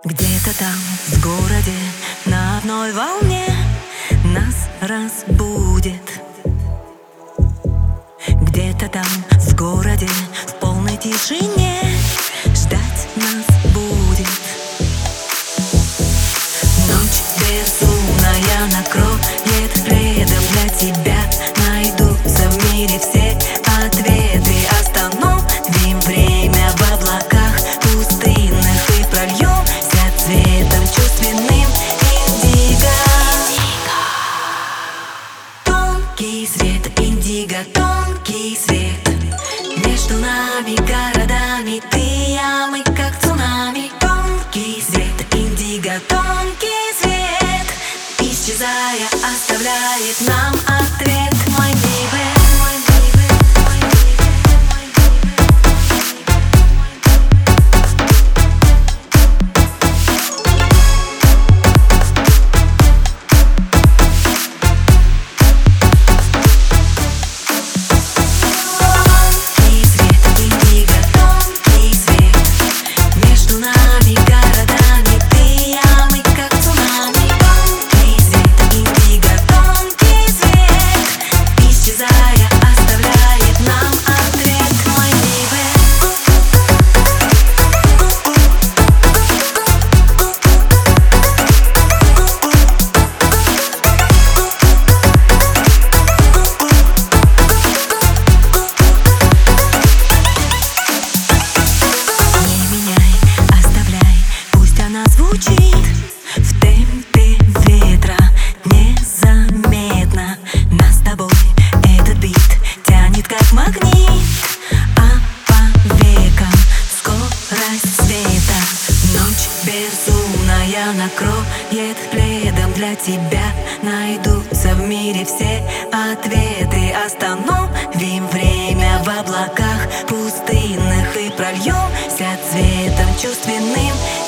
Где-то там, в городе, на одной волне нас разбудит. Где-то там, в городе, в полной тишине ждать нас будет. Ночь безумная накроет пледом для тебя. Найдутся в мире все ответы. Остановим время в облаках пустынных и прольемся цветом чувственным индиго. Тонкий свет индиго, тонкий свет. Между нами городами ты и я, мы как цунами. Тонкий свет индиго, тонкий свет. Исчезая, оставляет нам ответ. Мой baby. Звучит в темпе ветра незаметно. Нас с тобой этот бит тянет как магнит, а по векам скорость света. Ночь безумная накроет пледом для тебя. Найдутся в мире все ответы. Остановим время в облаках пустынных и прольемся цветом чувственным